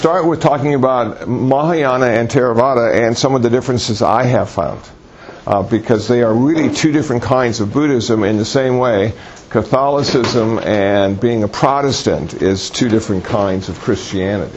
Start with talking about Mahayana and Theravada and some of the differences I have found. Because they are really two different kinds of Buddhism in the same way Catholicism and being a Protestant is two different kinds of Christianity.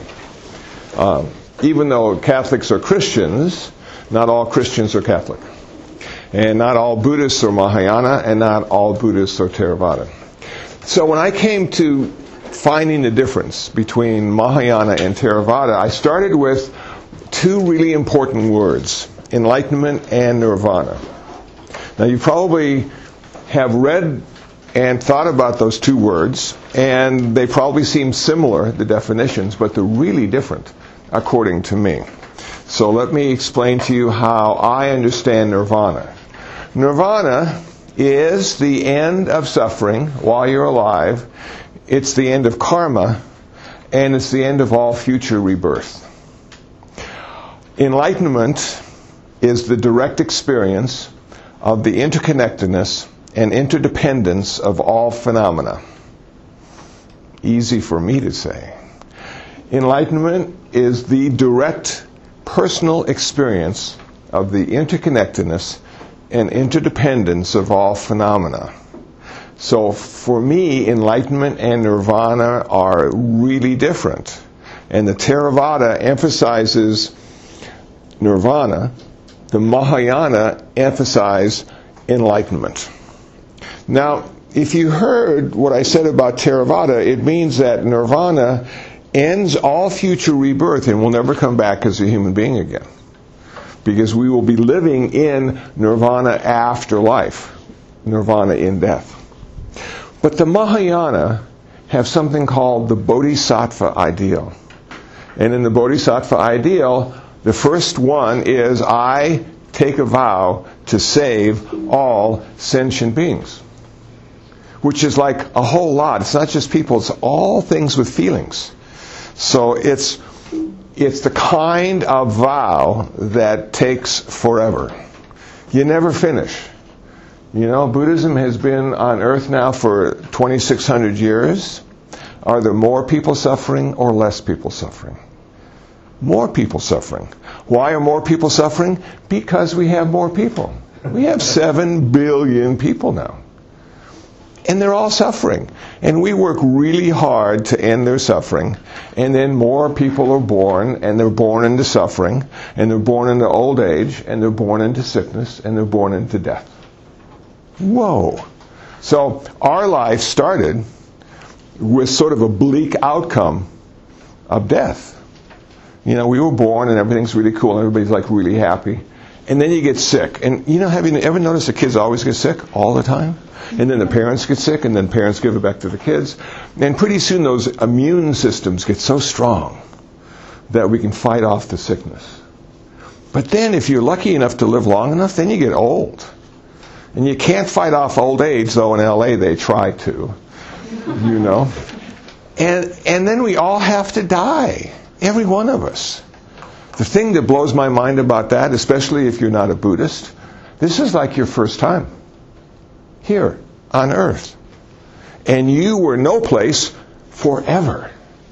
Even though Catholics are Christians, not all Christians are Catholic. And not all Buddhists are Mahayana, and not all Buddhists are Theravada. So when I came to finding the difference between Mahayana and Theravada, I started with two really important words, enlightenment and nirvana. Now you probably have read and thought about those two words, and they probably seem similar, the definitions, but they're really different, according to me. So let me explain to you how I understand nirvana. Nirvana is the end of suffering while you're alive. It's the end of karma, and it's the end of all future rebirth. Enlightenment is the direct experience of the interconnectedness and interdependence of all phenomena. Easy for me to say. Enlightenment is the direct personal experience of the interconnectedness and interdependence of all phenomena. So for me, enlightenment and nirvana are really different. And the Theravada emphasizes nirvana. The Mahayana emphasize enlightenment. Now, if you heard what I said about Theravada, it means that nirvana ends all future rebirth and will never come back as a human being again. Because we will be living in nirvana after life, nirvana in death. But the Mahayana have something called the Bodhisattva ideal. And in the Bodhisattva ideal, the first one is I take a vow to save all sentient beings. Which is like a whole lot. It's not just people, it's all things with feelings. So it's the kind of vow that takes forever. You never finish. You know, Buddhism has been on earth now for 2,600 years. Are there more people suffering or less people suffering? More people suffering. Why are more people suffering? Because we have more people. We have 7 billion people now. And they're all suffering. And we work really hard to end their suffering. And then more people are born, and they're born into suffering, and they're born into old age, and they're born into sickness, and they're born into death. Whoa. So our life started with sort of a bleak outcome of death. You know, we were born and everything's really cool and everybody's like really happy. And then you get sick. And you know, have you ever noticed the kids always get sick all the time? And then the parents get sick, and then parents give it back to the kids. And pretty soon those immune systems get so strong that we can fight off the sickness. But then if you're lucky enough to live long enough, then you get old. And you can't fight off old age, though in LA they try to, you know. And then we all have to die, every one of us. The thing that blows my mind about that, especially if you're not a Buddhist, this is like your first time here on earth. And you were no place forever.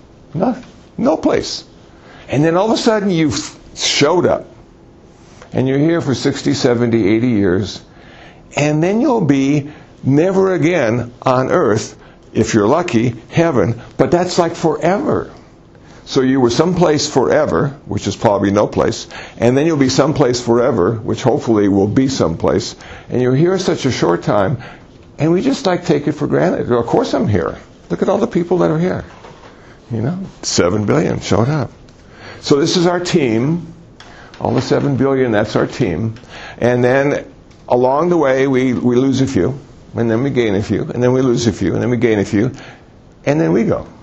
No place. And then all of a sudden you showed up. And you're here for 60, 70, 80 years. And then you'll be never again on earth, if you're lucky, heaven. But that's like forever. So you were someplace forever, which is probably no place. And then you'll be someplace forever, which hopefully will be someplace. And you're here such a short time. And we just like take it for granted. Of course I'm here. Look at all the people that are here. You know, 7 billion showed up. So this is our team. All the 7 billion, that's our team. And then along the way, we lose a few, and then we gain a few, and then we lose a few, and then we gain a few, and then we go.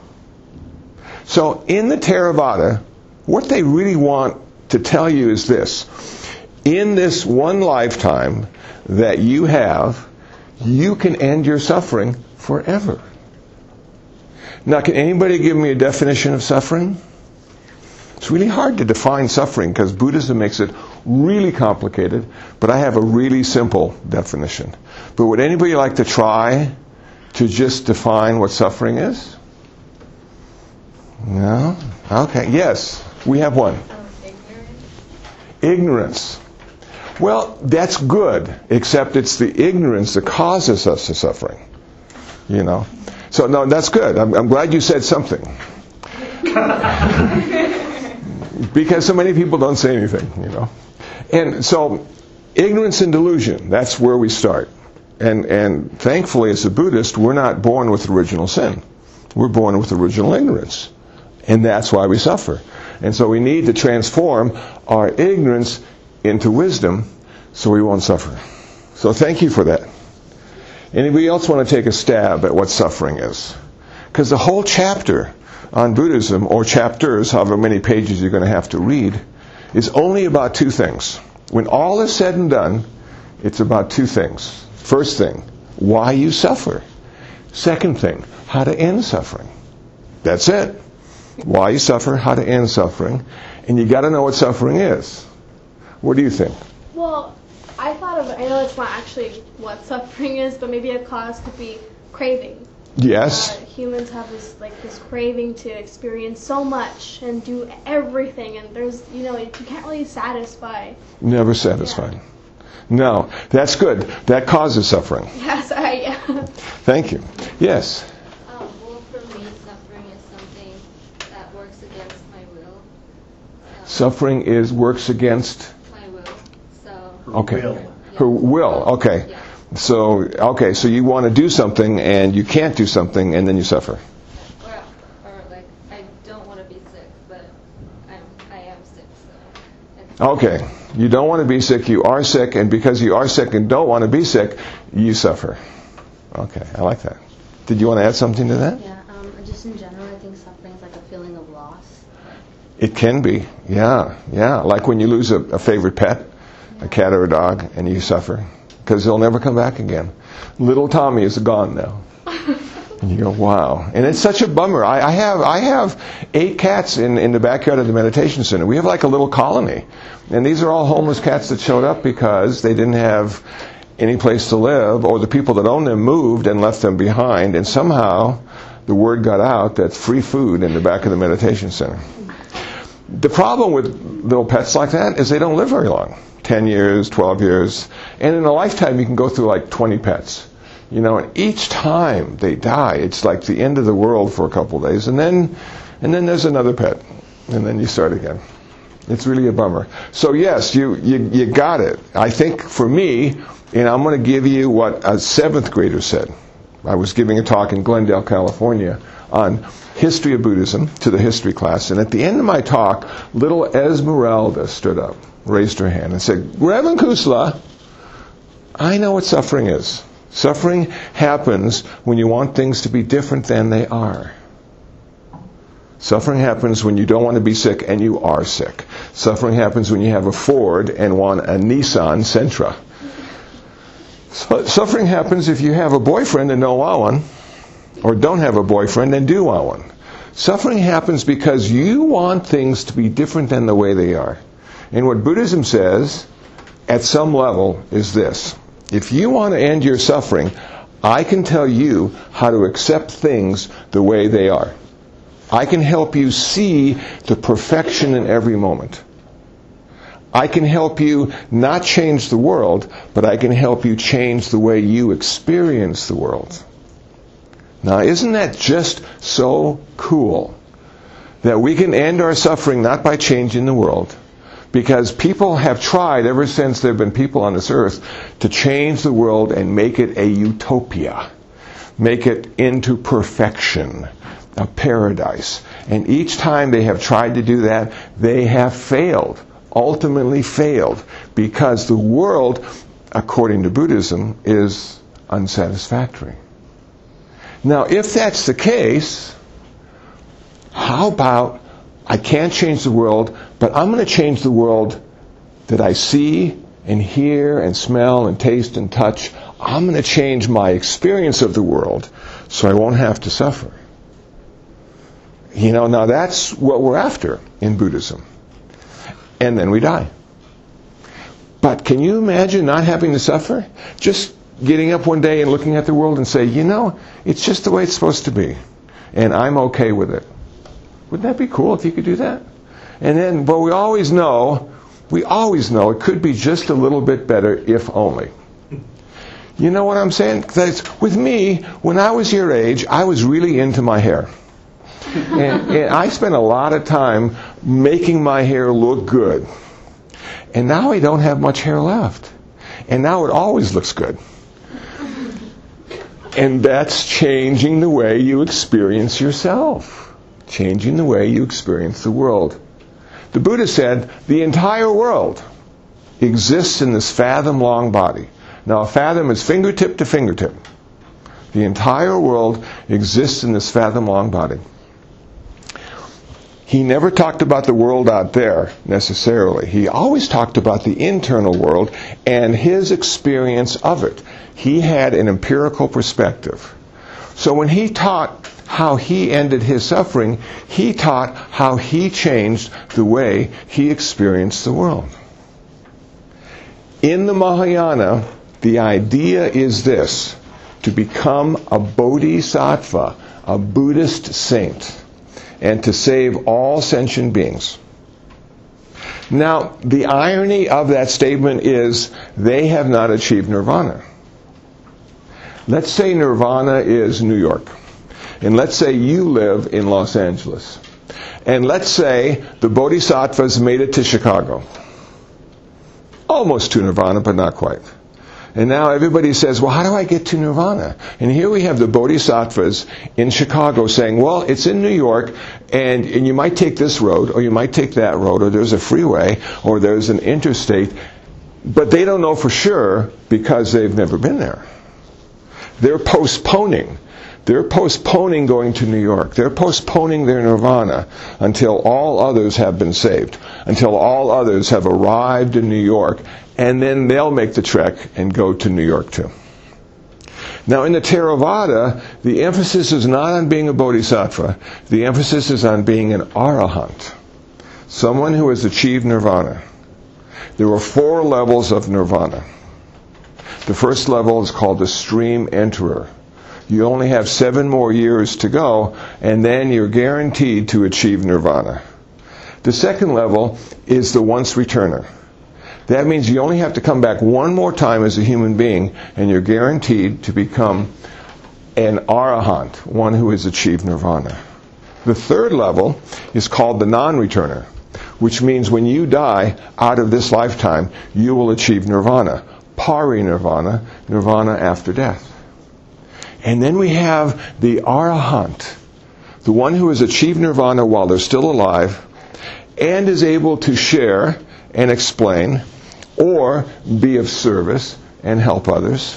So in the Theravada, what they really want to tell you is this. In this one lifetime that you have, you can end your suffering forever. Now, can anybody give me a definition of suffering? It's really hard to define suffering because Buddhism makes it really complicated, but I have a really simple definition. But would anybody like to try to just define what suffering is? No? Okay, yes. We have one. Ignorance. Well, that's good, except it's the ignorance that causes us the suffering. You know? So, no, that's good. I'm glad you said something. Because so many people don't say anything, you know. And so, ignorance and delusion, that's where we start. And thankfully, as a Buddhist, we're not born with original sin. We're born with original ignorance. And that's why we suffer. And so we need to transform our ignorance into wisdom so we won't suffer. So thank you for that. Anybody else want to take a stab at what suffering is? Because the whole chapter on Buddhism, or chapters, however many pages you're going to have to read, is only about two things. When all is said and done, it's about two things. First thing, why you suffer. Second thing, how to end suffering. That's it. Why you suffer, how to end suffering. And you got to know what suffering is. What do you think? Well, I know it's not actually what suffering is, but maybe a cause could be craving. Yes. Humans have this craving to experience so much and do everything, and there's, you can't really satisfy. Never satisfied. Yeah. No, that's good. That causes suffering. Yes, yeah. Thank you. Yes. Well, for me, suffering is something that works against my will. Suffering works against my will. So. Okay. Will. Her will. Okay. Yeah. So you want to do something and you can't do something and then you suffer. Or I don't want to be sick, but I am sick. So. Okay. You don't want to be sick, you are sick, and because you are sick and don't want to be sick, you suffer. Okay, I like that. Did you want to add something to that? Yeah, just in general, I think suffering is like a feeling of loss. It can be, yeah. Like when you lose a favorite pet, a cat or a dog, and you suffer, because they'll never come back again. Little Tommy is gone now. And you go, wow. And it's such a bummer. I have 8 cats in the backyard of the meditation center. We have like a little colony. And these are all homeless cats that showed up because they didn't have any place to live, or the people that owned them moved and left them behind. And somehow the word got out that free food in the back of the meditation center. The problem with little pets like that is they don't live very long. 10 years, 12 years. And in a lifetime you can go through like 20 pets. And each time they die, it's like the end of the world for a couple of days. And then there's another pet. And then you start again. It's really a bummer. So yes, you got it. I think for me, I'm going to give you what a 7th grader said. I was giving a talk in Glendale, California on history of Buddhism to the history class. And at the end of my talk, little Esmeralda stood up, raised her hand and said, Reverend Kusala, I know what suffering is. Suffering happens when you want things to be different than they are. Suffering happens when you don't want to be sick and you are sick. Suffering happens when you have a Ford and want a Nissan Sentra. Suffering happens if you have a boyfriend and don't want one, or don't have a boyfriend and do want one. Suffering happens because you want things to be different than the way they are. And what Buddhism says, at some level, is this. If you want to end your suffering, I can tell you how to accept things the way they are. I can help you see the perfection in every moment. I can help you not change the world, but I can help you change the way you experience the world. Now, isn't that just so cool? That we can end our suffering not by changing the world, because people have tried ever since there have been people on this earth to change the world and make it a utopia. Make it into perfection, a paradise. And each time they have tried to do that, they have failed. Ultimately failed. Because the world, according to Buddhism, is unsatisfactory. Now, if that's the case, how about I can't change the world, but I'm going to change the world that I see and hear and smell and taste and touch. I'm going to change my experience of the world so I won't have to suffer. Now that's what we're after in Buddhism. And then we die. But can you imagine not having to suffer? Just getting up one day and looking at the world and say, it's just the way it's supposed to be. And I'm okay with it. Wouldn't that be cool if you could do that? And then, but we always know it could be just a little bit better if only. You know what I'm saying? With me, when I was your age, I was really into my hair. And I spent a lot of time making my hair look good. And now I don't have much hair left. And now it always looks good. And that's changing the way you experience yourself. Changing the way you experience the world. The Buddha said the entire world exists in this fathom-long body. Now, a fathom is fingertip to fingertip. The entire world exists in this fathom-long body. He never talked about the world out there, necessarily. He always talked about the internal world and his experience of it. He had an empirical perspective. So when he taught how he ended his suffering, he taught how he changed the way he experienced the world. In the Mahayana, the idea is this: to become a bodhisattva, a Buddhist saint, and to save all sentient beings. Now, the irony of that statement is they have not achieved nirvana. Let's say nirvana is New York. And let's say you live in Los Angeles. And let's say the bodhisattvas made it to Chicago. Almost to nirvana, but not quite. And now everybody says, well, how do I get to nirvana? And here we have the bodhisattvas in Chicago saying, well, it's in New York, and you might take this road, or you might take that road, or there's a freeway, or there's an interstate. But they don't know for sure because they've never been there. They're postponing. They're postponing going to New York. They're postponing their nirvana until all others have been saved, until all others have arrived in New York, and then they'll make the trek and go to New York too. Now in the Theravada, the emphasis is not on being a bodhisattva. The emphasis is on being an arahant, someone who has achieved nirvana. There are 4 levels of nirvana. The first level is called the stream enterer. You only have 7 more years to go, and then you're guaranteed to achieve nirvana. The second level is the once returner. That means you only have to come back one more time as a human being, and you're guaranteed to become an arahant, one who has achieved nirvana. The third level is called the non-returner, which means when you die out of this lifetime, you will achieve nirvana, parinirvana, nirvana after death. And then we have the arahant, the one who has achieved nirvana while they're still alive, and is able to share and explain, or be of service and help others.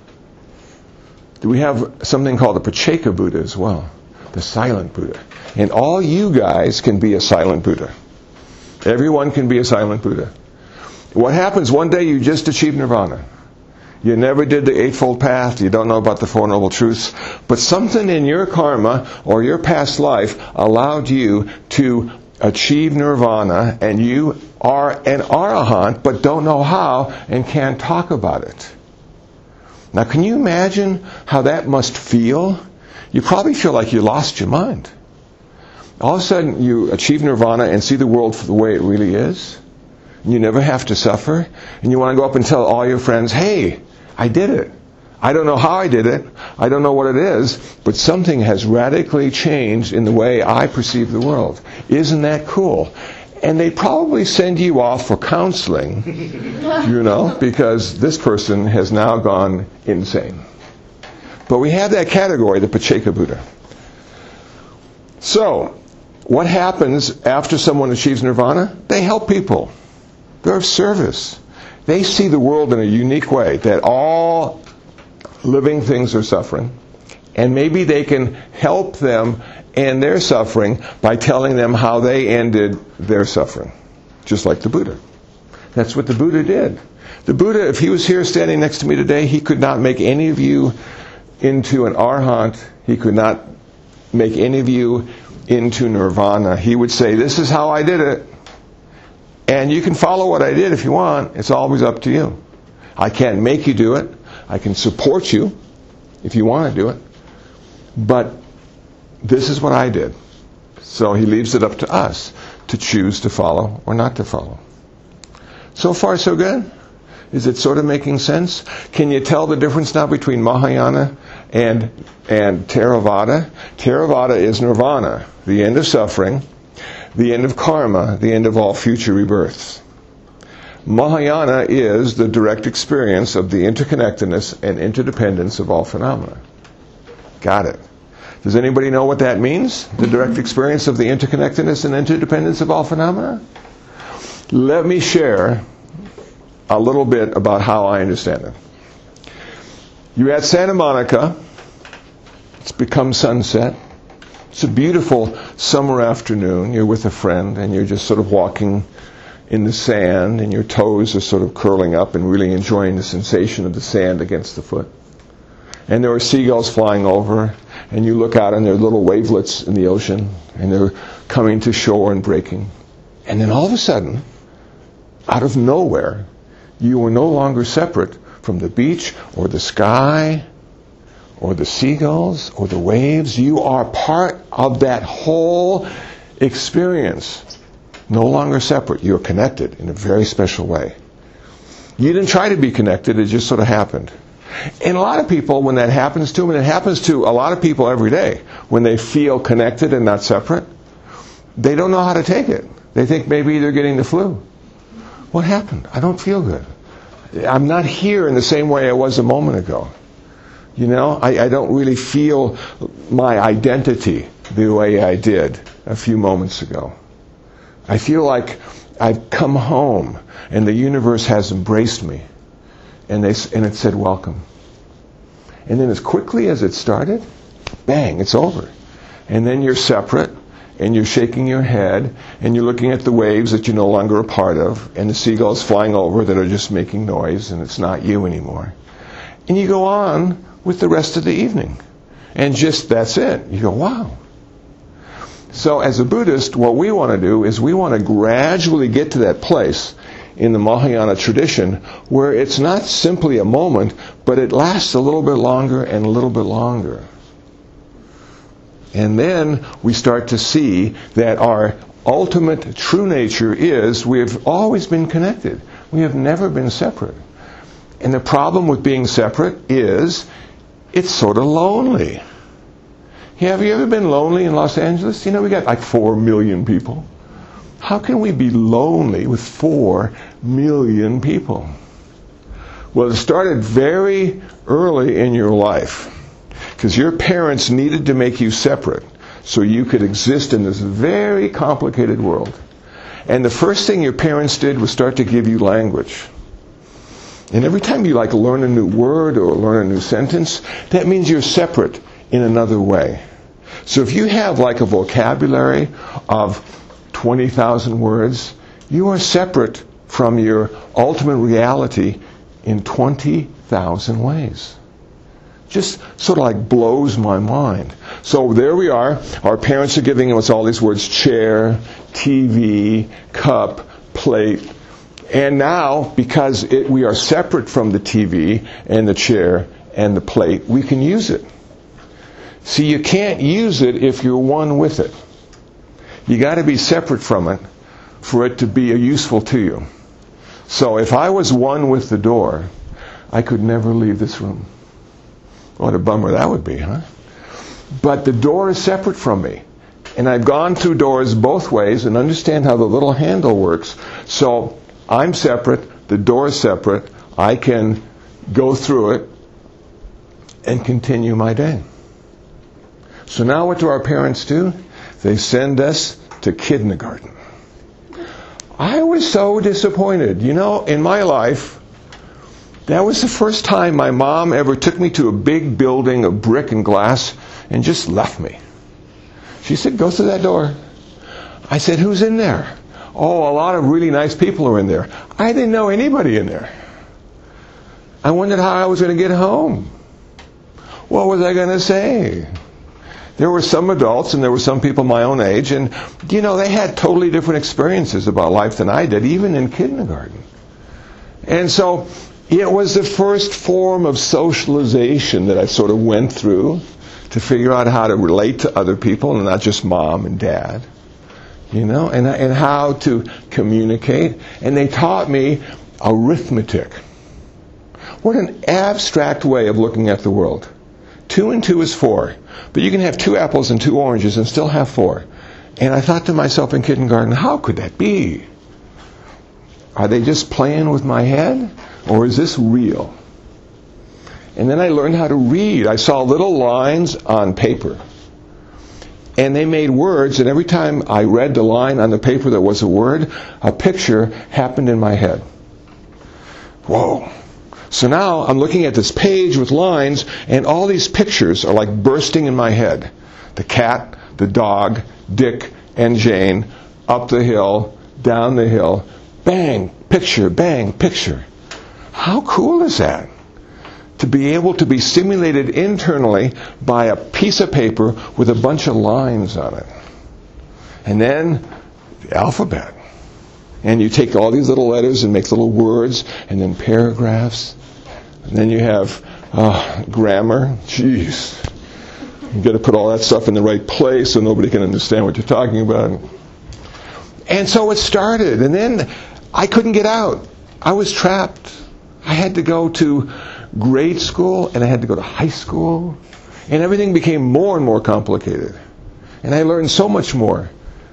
We have something called the Pacceka Buddha as well, the silent Buddha. And all you guys can be a silent Buddha. Everyone can be a silent Buddha. What happens one day you just achieve nirvana? You never did the Eightfold Path, you don't know about the Four Noble Truths, but something in your karma or your past life allowed you to achieve nirvana, and you are an arahant but don't know how and can't talk about it. Now can you imagine how that must feel? You probably feel like you lost your mind. All of a sudden you achieve nirvana and see the world for the way it really is. You never have to suffer, and you want to go up and tell all your friends, hey, I did it. I don't know how I did it. I don't know what it is, but something has radically changed in the way I perceive the world. Isn't that cool? And they probably send you off for counseling, because this person has now gone insane. But we have that category, the Pacceka Buddha. So, what happens after someone achieves nirvana? They help people. They're of service. They see the world in a unique way, that all living things are suffering, and maybe they can help them end their suffering by telling them how they ended their suffering, just like the Buddha. That's what the Buddha did. The Buddha, if he was here standing next to me today, he could not make any of you into an arahant. He could not make any of you into nirvana. He would say, this is how I did it. And you can follow what I did if you want. It's always up to you. I can't make you do it. I can support you if you want to do it. But this is what I did. So he leaves it up to us to choose to follow or not to follow. So far, so good? Is it sort of making sense? Can you tell the difference now between Mahayana and Theravada? Theravada is nirvana, the end of suffering, the end of karma, the end of all future rebirths. Mahayana is the direct experience of the interconnectedness and interdependence of all phenomena. Got it. Does anybody know what that means? The direct experience of the interconnectedness and interdependence of all phenomena? Let me share a little bit about how I understand it. You're at Santa Monica. It's become sunset. It's a beautiful summer afternoon. You're with a friend and you're just sort of walking in the sand and your toes are sort of curling up and really enjoying the sensation of the sand against the foot. And there are seagulls flying over, and you look out and there are little wavelets in the ocean, and they're coming to shore and breaking. And then all of a sudden, out of nowhere, you are no longer separate from the beach or the sky or the seagulls or the waves. You are part of that whole experience. No longer separate. You're connected in a very special way. You didn't try to be connected, it just sort of happened. And a lot of people, when that happens to them, and it happens to a lot of people every day, when they feel connected and not separate, they don't know how to take it. They think maybe they're getting the flu. What happened? I don't feel good. I'm not here in the same way I was a moment ago. You know, I don't really feel my identity the way I did a few moments ago. I feel like I've come home and the universe has embraced me. And it said, welcome. And then as quickly as it started, bang, it's over. And then you're separate, and you're shaking your head, and you're looking at the waves that you're no longer a part of, and the seagulls flying over that are just making noise, and it's not you anymore. And you go on with the rest of the evening. And just, that's it. You go, wow. So as a Buddhist, what we want to do is we want to gradually get to that place in the Mahayana tradition where it's not simply a moment, but it lasts a little bit longer and a little bit longer. And then we start to see that our ultimate true nature is we have always been connected. We have never been separate. And the problem with being separate is it's sort of lonely. Have you ever been lonely in Los Angeles? You know, we got like 4 million people. How can we be lonely with 4 million people? Well, it started very early in your life because your parents needed to make you separate so you could exist in this very complicated world. And the first thing your parents did was start to give you language. And every time you learn a new word or learn a new sentence, that means you're separate in another way. So if you have a vocabulary of 20,000 words, you are separate from your ultimate reality in 20,000 ways. Just sort of blows my mind. So there we are. Our parents are giving us all these words: chair, TV, cup, plate. And now, because we are separate from the TV and the chair and the plate, we can use it. See, you can't use it if you're one with it. You got to be separate from it for it to be useful to you. So if I was one with the door, I could never leave this room. What a bummer that would be, huh? But the door is separate from me. And I've gone through doors both ways and understand how the little handle works. So I'm separate, the door is separate, I can go through it and continue my day. So now what do our parents do? They send us to kindergarten. I was so disappointed. You know, in my life, that was the first time my mom ever took me to a big building of brick and glass and just left me. She said, go through that door. I said, who's in there? Oh, a lot of really nice people are in there. I didn't know anybody in there. I wondered how I was going to get home. What was I going to say? There were some adults and there were some people my own age, and they had totally different experiences about life than I did, even in kindergarten. And so it was the first form of socialization that I sort of went through to figure out how to relate to other people and not just mom and dad, and how to communicate. And they taught me arithmetic. What an abstract way of looking at the world. 2 and 2 is 4. But you can have 2 apples and 2 oranges and still have 4. And I thought to myself in kindergarten, how could that be? Are they just playing with my head? Or is this real? And then I learned how to read. I saw little lines on paper. And they made words, and every time I read the line on the paper that was a word, a picture happened in my head. Whoa. So now I'm looking at this page with lines, and all these pictures are like bursting in my head. The cat, the dog, Dick and Jane, up the hill, down the hill, bang, picture, bang, picture. How cool is that? To be able to be stimulated internally by a piece of paper with a bunch of lines on it. And then the alphabet. And you take all these little letters and make little words, and then paragraphs. And then you have grammar. Jeez. You've got to put all that stuff in the right place so nobody can understand what you're talking about. And so it started. And then I couldn't get out. I was trapped. I had to go to grade school, and I had to go to high school. And everything became more and more complicated. And I learned so much more.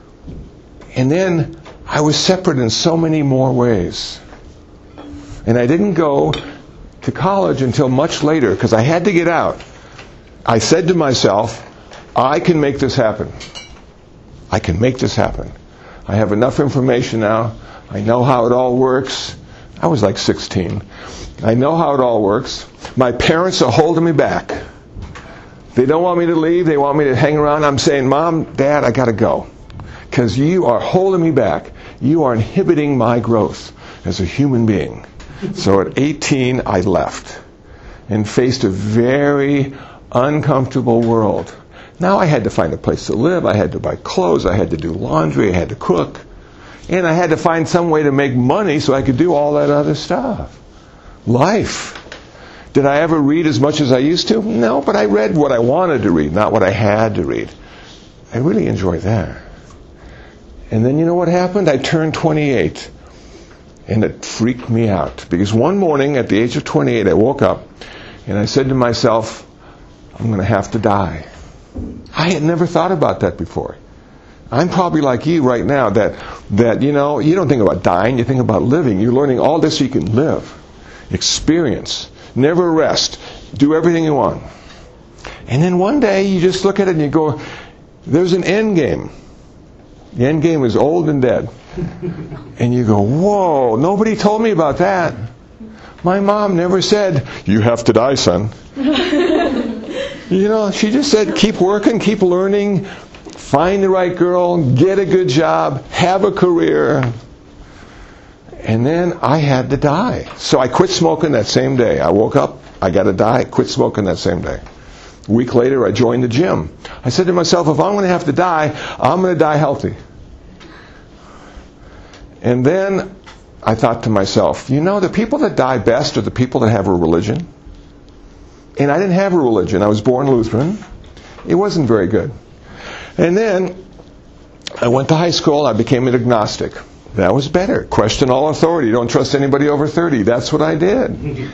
And then I was separate in so many more ways. And I didn't go to college until much later because I had to get out. I said to myself, I can make this happen. I can make this happen. I have enough information now. I know how it all works. I was like 16. I know how it all works. My parents are holding me back. They don't want me to leave. They want me to hang around. I'm saying, Mom, Dad, I got to go. Because you are holding me back. You are inhibiting my growth as a human being. So at 18, I left and faced a very uncomfortable world. Now I had to find a place to live. I had to buy clothes. I had to do laundry. I had to cook. And I had to find some way to make money so I could do all that other stuff. Life. Did I ever read as much as I used to? No, but I read what I wanted to read, not what I had to read. I really enjoyed that. And then you know what happened? I turned 28. And it freaked me out. Because one morning at the age of 28, I woke up and I said to myself, I'm going to have to die. I had never thought about that before. I'm probably like you right now that you don't think about dying, you think about living. You're learning all this so you can live. Experience. Never rest. Do everything you want. And then one day you just look at it and you go, there's an end game. The end game is old and dead. And you go, whoa, nobody told me about that. My mom never said, you have to die, son. She just said, keep working, keep learning, find the right girl, get a good job, have a career. And then I had to die. So I quit smoking that same day. I woke up, I got to die, quit smoking that same day. A week later, I joined the gym. I said to myself, if I'm going to have to die, I'm going to die healthy. And then I thought to myself, the people that die best are the people that have a religion. And I didn't have a religion. I was born Lutheran. It wasn't very good. And then I went to high school. I became an agnostic. That was better. Question all authority. Don't trust anybody over 30. That's what I did.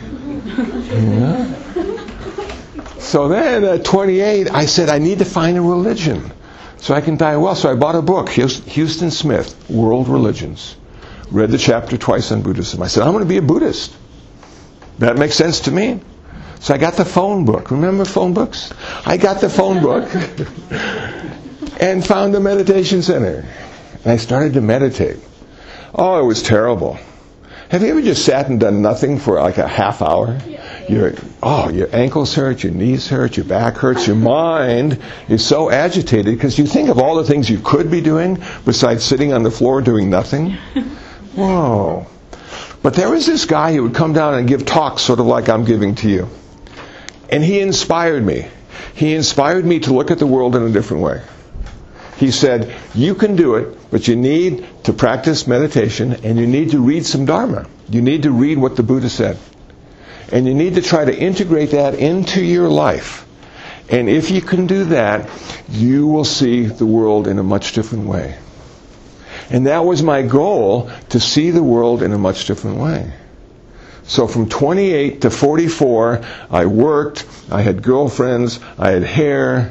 So then at 28, I said, I need to find a religion so I can die well. So I bought a book, Houston Smith, World Religions. Read the chapter twice on Buddhism. I said, I'm going to be a Buddhist. That makes sense to me. So I got the phone book. Remember phone books? I got the phone book and found a meditation center. And I started to meditate. Oh, it was terrible. Have you ever just sat and done nothing for like a half hour? Yeah. Your ankles hurt, your knees hurt, your back hurts, your mind is so agitated because you think of all the things you could be doing besides sitting on the floor doing nothing. Whoa. But there was this guy who would come down and give talks sort of like I'm giving to you. And he inspired me. He inspired me to look at the world in a different way. He said, you can do it, but you need to practice meditation and you need to read some Dharma. You need to read what the Buddha said. And you need to try to integrate that into your life. And if you can do that, you will see the world in a much different way. And that was my goal, to see the world in a much different way. So from 28 to 44, I worked, I had girlfriends, I had hair.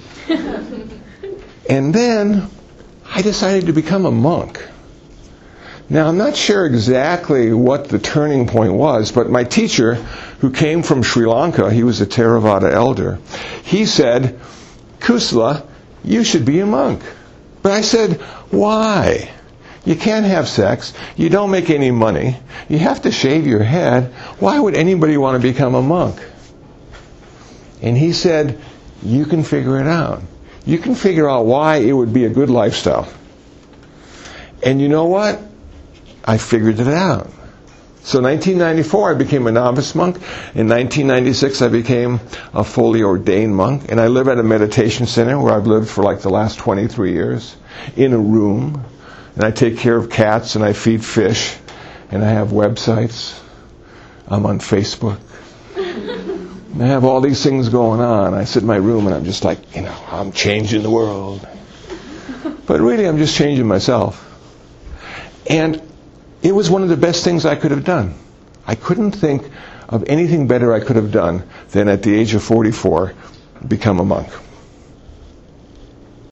And then I decided to become a monk. Now, I'm not sure exactly what the turning point was, but my teacher, who came from Sri Lanka, he was a Theravada elder, he said, "Kusala, you should be a monk." But I said, "Why? You can't have sex. You don't make any money. You have to shave your head. Why would anybody want to become a monk?" And he said, "You can figure it out. You can figure out why it would be a good lifestyle." And you know what? I figured it out. So 1994, I became a novice monk. In 1996, I became a fully ordained monk. And I live at a meditation center where I've lived for like the last 23 years, in a room. And I take care of cats, and I feed fish. And I have websites. I'm on Facebook. And I have all these things going on. I sit in my room and I'm just like, I'm changing the world. But really, I'm just changing myself. And it was one of the best things I could have done. I couldn't think of anything better I could have done than at the age of 44, become a monk.